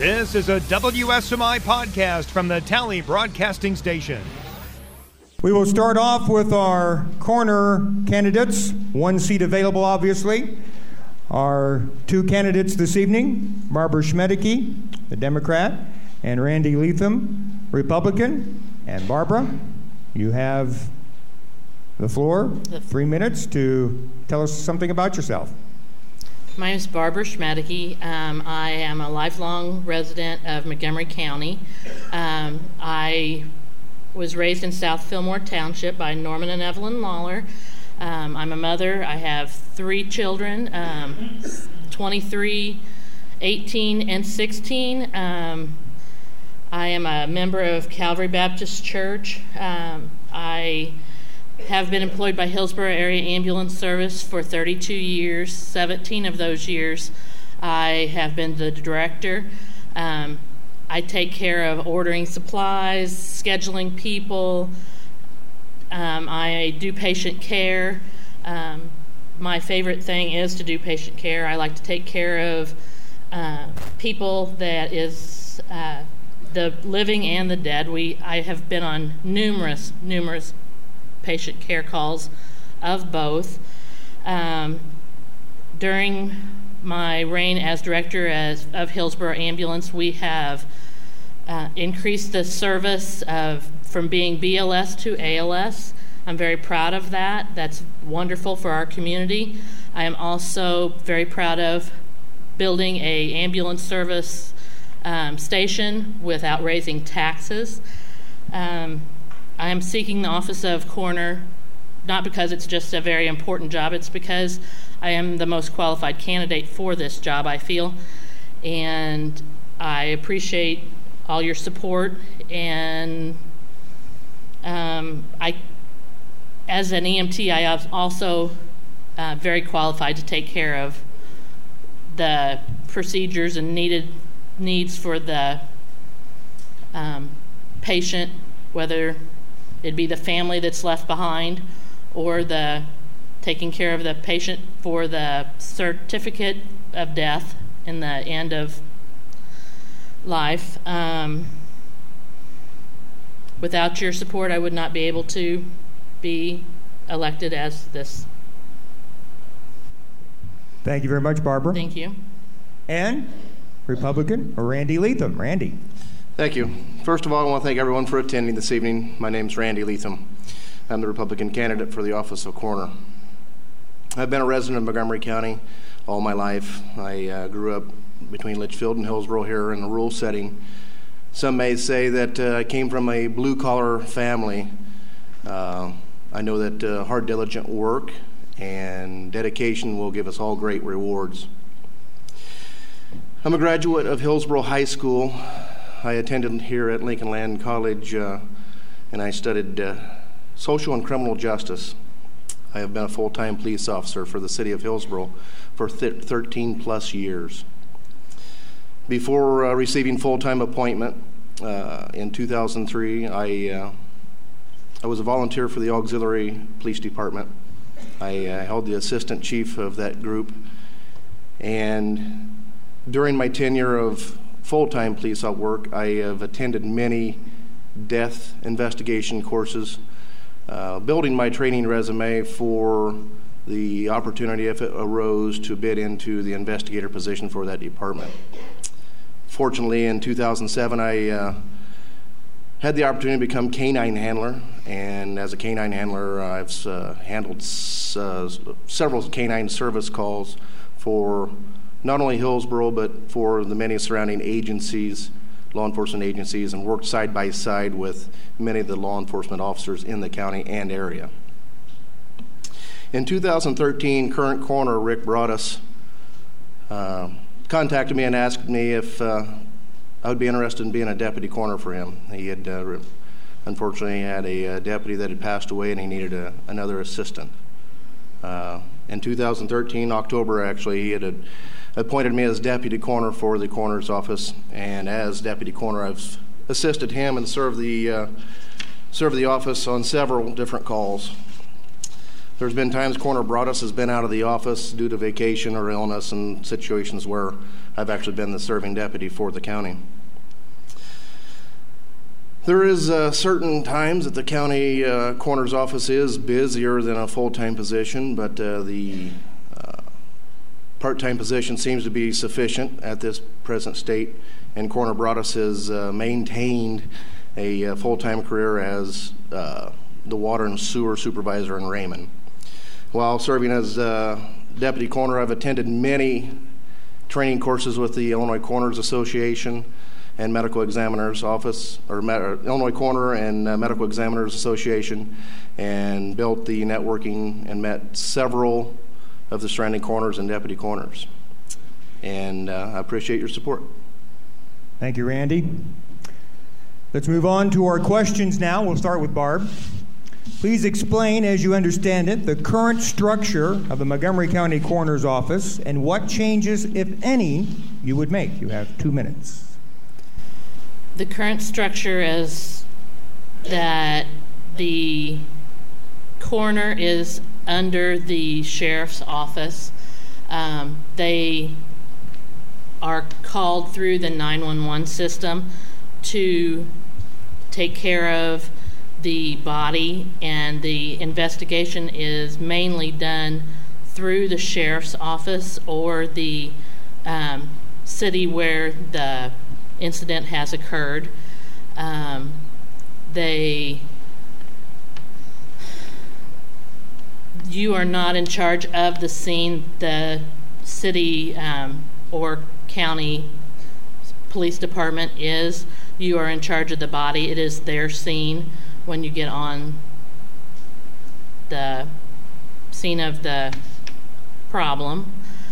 This is a WSMI podcast from the Tally Broadcasting Station. We will start off with our coroner candidates. One seat available, obviously. Our two candidates this evening, Barbara Schmedeke, the Democrat, and Randy Leatham, Republican. And Barbara, you have the floor, 3 minutes to tell us something about yourself. My name is Barbara Schmedeke. I am a lifelong resident of Montgomery County. I was raised in South Fillmore Township by Norman and Evelyn Lawler. I'm a mother. I have 3 children, 23, 18, and 16. I am a member of Calvary Baptist Church. I have been employed by Hillsborough Area Ambulance Service for 32 years. 17 of those years I have been the director. I take care of ordering supplies, scheduling people. I do patient care. My favorite thing is to do patient care. I like to take care of people that is the living and the dead. I have been on numerous patient care calls of both. During my reign as director of Hillsborough Ambulance, we have increased the service from being BLS to ALS. I'm very proud of that. That's wonderful for our community. I am also very proud of building an ambulance service station without raising taxes. I am seeking the office of coroner, not because it's just a very important job, it's because I am the most qualified candidate for this job, I feel. And I appreciate all your support. And as an EMT, I am also very qualified to take care of the procedures and needs for the patient, whether it be the family that's left behind or the taking care of the patient for the certificate of death in the end of life. Without your support, I would not be able to be elected as this. Thank you very much, Barbara. Thank you. And Republican, Randy Leatham. Randy. Thank you. First of all, I want to thank everyone for attending this evening. My name is Randy Leatham. I'm the Republican candidate for the office of coroner. I've been a resident of Montgomery County all my life. I grew up between Litchfield and Hillsborough here in a rural setting. Some may say that I came from a blue-collar family. I know that hard, diligent work and dedication will give us all great rewards. I'm a graduate of Hillsborough High School. I attended here at Lincoln Land College, and I studied social and criminal justice. I have been a full-time police officer for the city of Hillsborough for 13 plus years. Before receiving full-time appointment in 2003, I was a volunteer for the auxiliary police department. I held the assistant chief of that group, and during my tenure of full-time police work, I have attended many death investigation courses, building my training resume for the opportunity, if it arose, to bid into the investigator position for that department. Fortunately, in 2007, I had the opportunity to become canine handler, and as a canine handler, I've handled several canine service calls for not only Hillsborough, but for the many surrounding agencies, law enforcement agencies, and worked side by side with many of the law enforcement officers in the county and area. In 2013, current coroner Rick Broaddus contacted me and asked me if I would be interested in being a deputy coroner for him. He had unfortunately had a deputy that had passed away, and he needed another assistant. In 2013, October actually, he had appointed me as deputy coroner for the coroner's office, and as deputy coroner, I've assisted him and served the office on several different calls. There's been times Coroner Broadus has been out of the office due to vacation or illness, and situations where I've actually been the serving deputy for the county. There is certain times that the county coroner's office is busier than a full-time position, but the part-time position seems to be sufficient at this present state, and Coroner Broadus has maintained a full-time career as the water and sewer supervisor in Raymond. While serving as deputy coroner, I've attended many training courses with the Illinois Coroners Association and Medical Examiners Office, or Illinois Coroner and Medical Examiners Association, and built the networking and met several of the surrounding coroners and deputy coroners. And I appreciate your support. Thank you, Randy. Let's move on to our questions now. We'll start with Barb. Please explain, as you understand it, the current structure of the Montgomery County Coroner's Office and what changes, if any, you would make. You have 2 minutes. The current structure is that the coroner is under the sheriff's office. They are called through the 911 system to take care of the body, and the investigation is mainly done through the sheriff's office or the city where the incident has occurred. You are not in charge of the scene. The city or county police department is. You are in charge of the body. It is their scene when you get on the scene of the problem.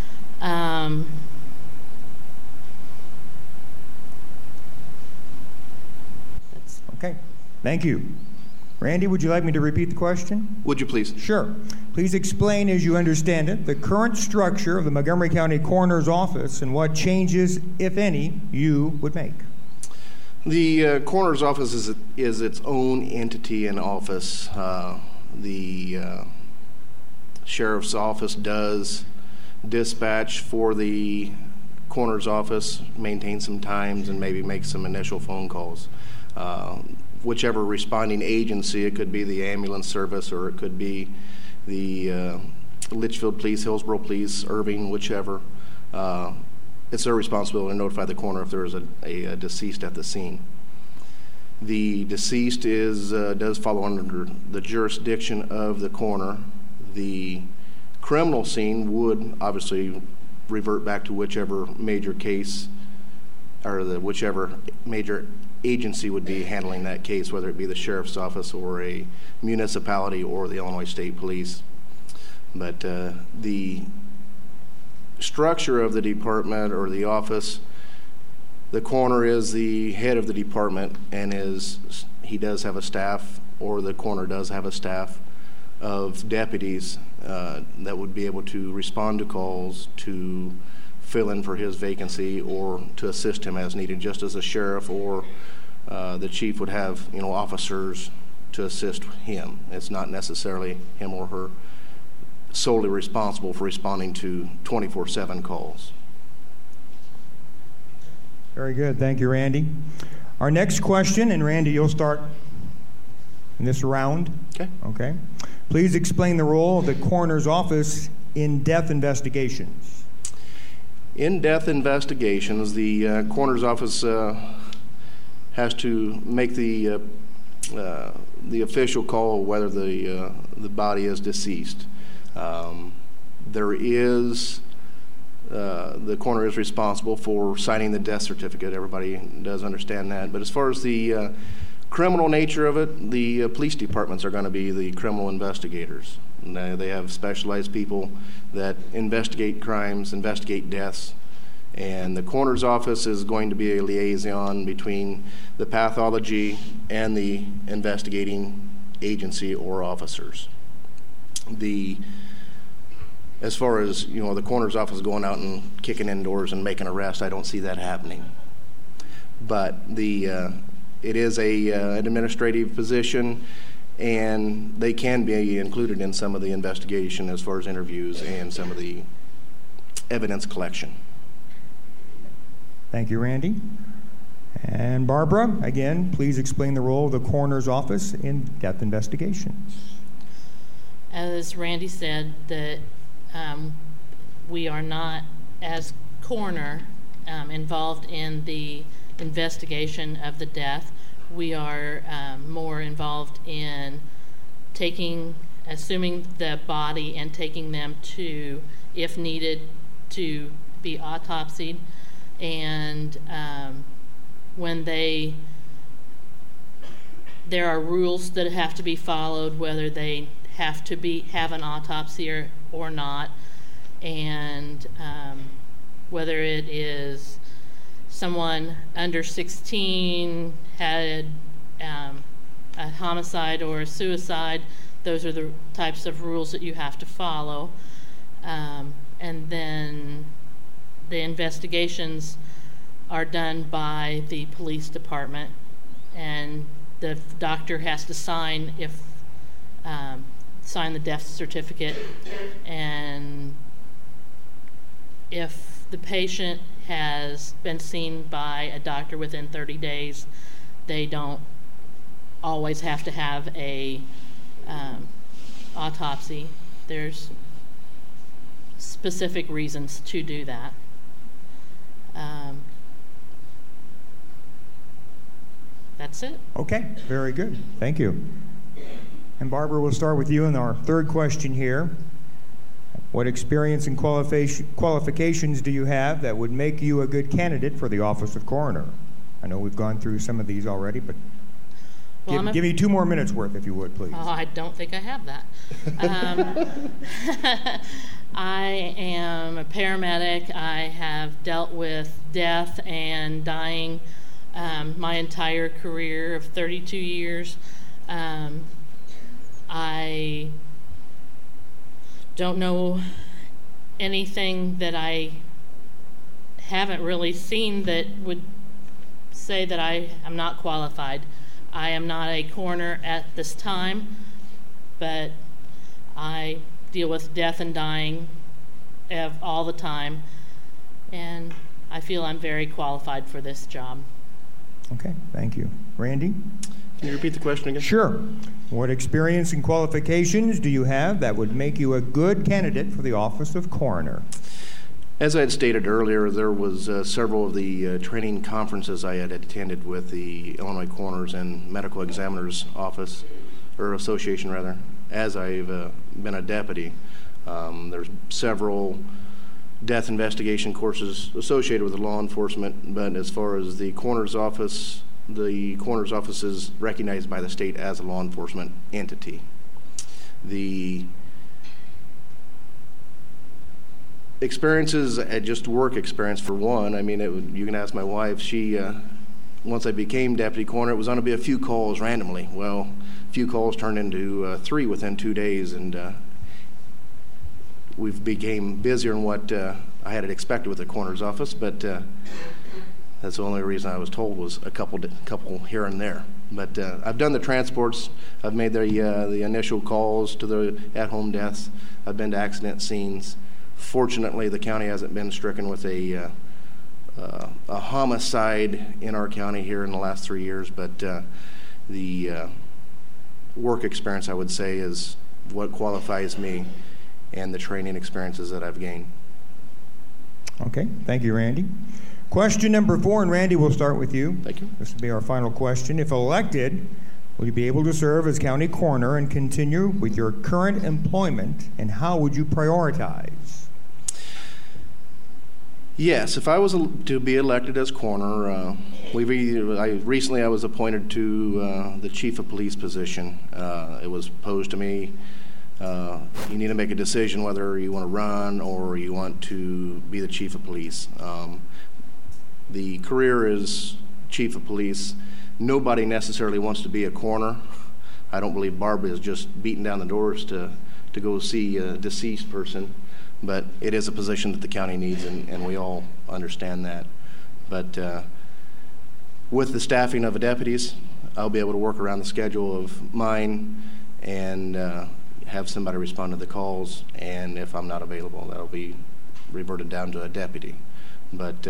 Okay, thank you. Randy, would you like me to repeat the question? Would you please? Sure. Please explain, as you understand it, the current structure of the Montgomery County Coroner's Office and what changes, if any, you would make. The coroner's office is its own entity and office. The sheriff's office does dispatch for the coroner's office, maintain some times, and maybe make some initial phone calls. Whichever responding agency, it could be the ambulance service or it could be the Litchfield Police, Hillsborough Police, Irving, whichever. It's their responsibility to notify the coroner if there is a deceased at the scene. The deceased does follow under the jurisdiction of the coroner. The criminal scene would obviously revert back to whichever major case or whichever major agency would be handling that case, whether it be the sheriff's office or a municipality or the Illinois State Police. But the structure of the department or the office, the coroner is the head of the department, and he does have a staff, or the coroner does have a staff of deputies that would be able to respond to calls, to fill in for his vacancy, or to assist him as needed, just as a sheriff or the chief would have officers to assist him. It's not necessarily him or her solely responsible for responding to 24/7 calls. Very good. Thank you, Randy. Our next question, and Randy, you'll start in this round. Okay. Please explain the role of the coroner's office in death investigations. In death investigations, the coroner's office has to make the official call whether the body is deceased. The coroner is responsible for signing the death certificate. Everybody does understand that. But as far as the criminal nature of it, the police departments are going to be the criminal investigators. And they have specialized people that investigate crimes, investigate deaths. And the coroner's office is going to be a liaison between the pathology and the investigating agency or officers. As far as the coroner's office going out and kicking in doors and making arrests, I don't see that happening. But it is an administrative position, and they can be included in some of the investigation as far as interviews and some of the evidence collection. Thank you, Randy. And Barbara, again, please explain the role of the coroner's office in death investigations. As Randy said, that we are not, as coroner, involved in the investigation of the death. We are more involved in assuming the body and taking them to, if needed, to be autopsied. And when there are rules that have to be followed, whether they have to have an autopsy or not, and whether it is someone under 16 had a homicide or a suicide, those are the types of rules that you have to follow. And then the investigations are done by the police department, and the doctor has to sign the death certificate, and if the patient has been seen by a doctor within 30 days, they don't always have to have a autopsy. There's specific reasons to do that. That's it. Okay, very good. Thank you. And Barbara, we'll start with you in our third question here. What experience and qualifications do you have that would make you a good candidate for the office of coroner? I know we've gone through some of these already, but give me 2 more minutes worth, if you would, please. Oh, I don't think I have that. I am a paramedic. I have dealt with death and dying my entire career of 32 years. I don't know anything that I haven't really seen that would say that I am not qualified. I am not a coroner at this time, but I deal with death and dying all the time, and I feel I'm very qualified for this job. Okay, thank you. Randy? Can you repeat the question again? Sure. What experience and qualifications do you have that would make you a good candidate for the office of coroner? As I had stated earlier, there was several of the training conferences I had attended with the Illinois Coroners and Medical Examiners Office, or Association rather, as I've been a deputy. There's several death investigation courses associated with the law enforcement, but as far as the coroner's office is recognized by the state as a law enforcement entity. The experiences, just work experience for one, I mean, you can ask my wife, she, once I became deputy coroner, it was going to be a few calls randomly. Well, a few calls turned into 3 within 2 days, and we became busier than what I had expected with the coroner's office, but that's the only reason I was told was a couple here and there. But I've done the transports. I've made the initial calls to the at-home deaths. I've been to accident scenes. Fortunately, the county hasn't been stricken with a homicide in our county here in the last 3 years, but the work experience, I would say, is what qualifies me, and the training experiences that I've gained. Okay, thank you, Randy. Question number 4, and Randy, we'll start with you. Thank you. This will be our final question. If elected, will you be able to serve as county coroner and continue with your current employment, and how would you prioritize? Yes, if I was to be elected as coroner, recently I was appointed to the chief of police position. It was posed to me, you need to make a decision whether you want to run or you want to be the chief of police. The career is chief of police. Nobody necessarily wants to be a coroner. I don't believe Barbara is just beating down the doors to go see a deceased person, but it is a position that the county needs, and we all understand that. But with the staffing of the deputies, I'll be able to work around the schedule of mine and have somebody respond to the calls, and if I'm not available, that'll be reverted down to a deputy. But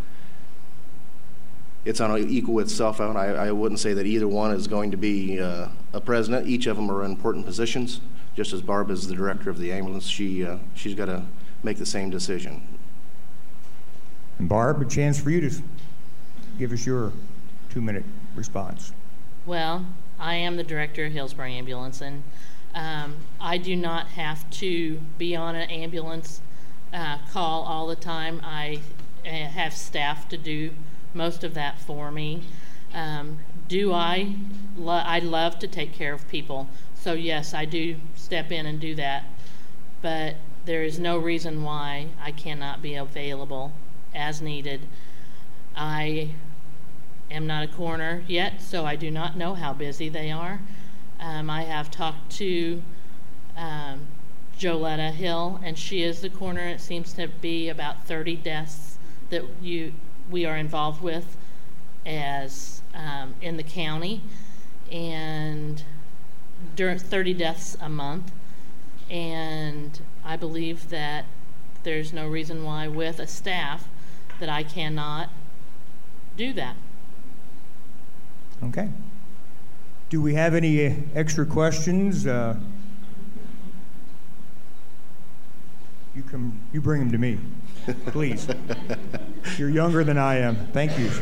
it's on equal itself out. I wouldn't say that either one is going to be a president. Each of them are in important positions. Just as Barb is the director of the ambulance, she's got to make the same decision. And Barb, a chance for you to give us your 2-minute response. Well, I am the director of Hillsborough Ambulance, and I do not have to be on an ambulance call all the time. I have staff to do most of that for me. I love to take care of people. So yes, I do step in and do that. But there is no reason why I cannot be available as needed. I am not a coroner yet, so I do not know how busy they are. I have talked to Joletta Hill, and she is the coroner. It seems to be about 30 deaths that we are involved with as in the county, and 30 deaths a month. And I believe that there's no reason why, with a staff, that I cannot do that. Okay. Do we have any extra questions? You bring them to me, please. You're younger than I am. Thank you.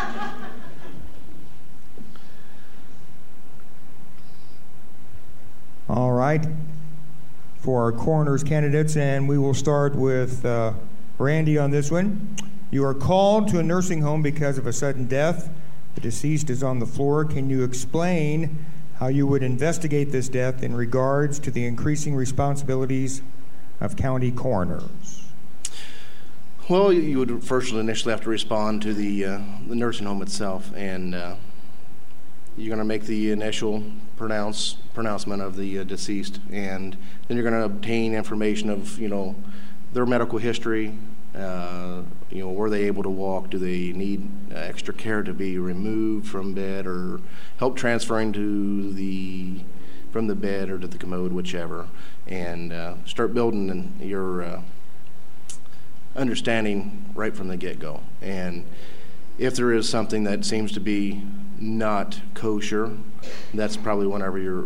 All right. For our coroner's candidates, and we will start with Randy on this one. You are called to a nursing home because of a sudden death. The deceased is on the floor. Can you explain how you would investigate this death in regards to the increasing responsibilities of county coroners? Well, you would first initially have to respond to the nursing home itself, and you're going to make the initial pronouncement of the deceased, and then you're going to obtain information of their medical history. Were they able to walk? Do they need extra care to be removed from bed, or help transferring from the bed or to the commode, whichever, and start building your understanding right from the get-go. And if there is something that seems to be not kosher, that's probably whenever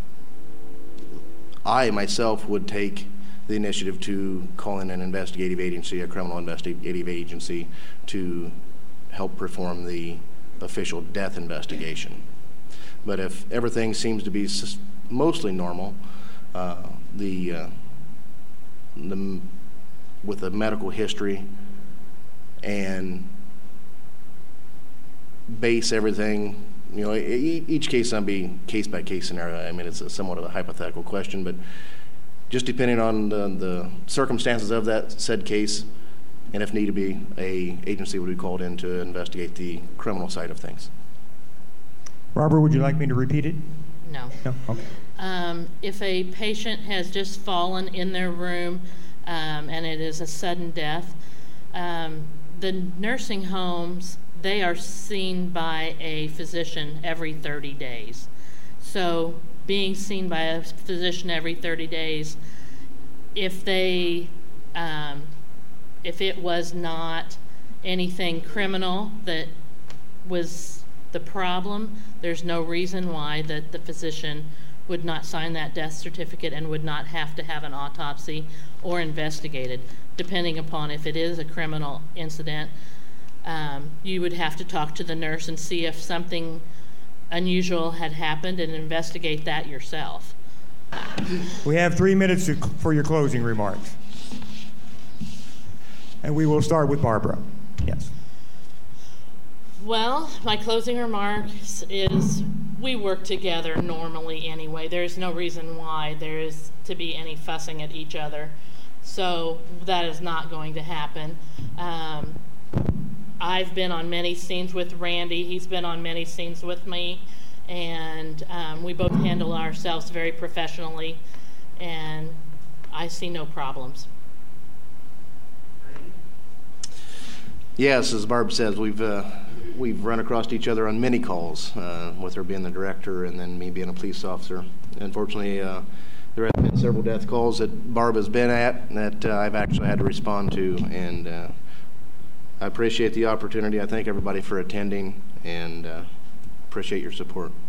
I myself would take the initiative to call in an investigative agency, a criminal investigative agency, to help perform the official death investigation. But if everything seems to be mostly normal, with the medical history, and base everything, each case on be case-by-case scenario. I mean, it's somewhat of a hypothetical question, but just depending on the circumstances of that said case, and if need to be, a agency would be called in to investigate the criminal side of things. Barbara, would you like me to repeat it? No. No? Okay. If a patient has just fallen in their room and it is a sudden death, the nursing homes, they are seen by a physician every 30 days. So being seen by a physician every 30 days, if it was not anything criminal that was the problem, there's no reason why that the physician would not sign that death certificate and would not have to have an autopsy or investigated. Depending upon if it is a criminal incident, you would have to talk to the nurse and see if something unusual had happened and investigate that yourself. We have 3 minutes for your closing remarks. And we will start with Barbara. Yes. Well, my closing remarks is we work together normally anyway. There's no reason why there is to be any fussing at each other. So that is not going to happen. I've been on many scenes with Randy. He's been on many scenes with me. And we both handle ourselves very professionally. And I see no problems. Yes, as Barb says, we've we've run across each other on many calls, with her being the director and then me being a police officer. Unfortunately, there have been several death calls that Barb has been at that I've actually had to respond to, and I appreciate the opportunity. I thank everybody for attending, and appreciate your support.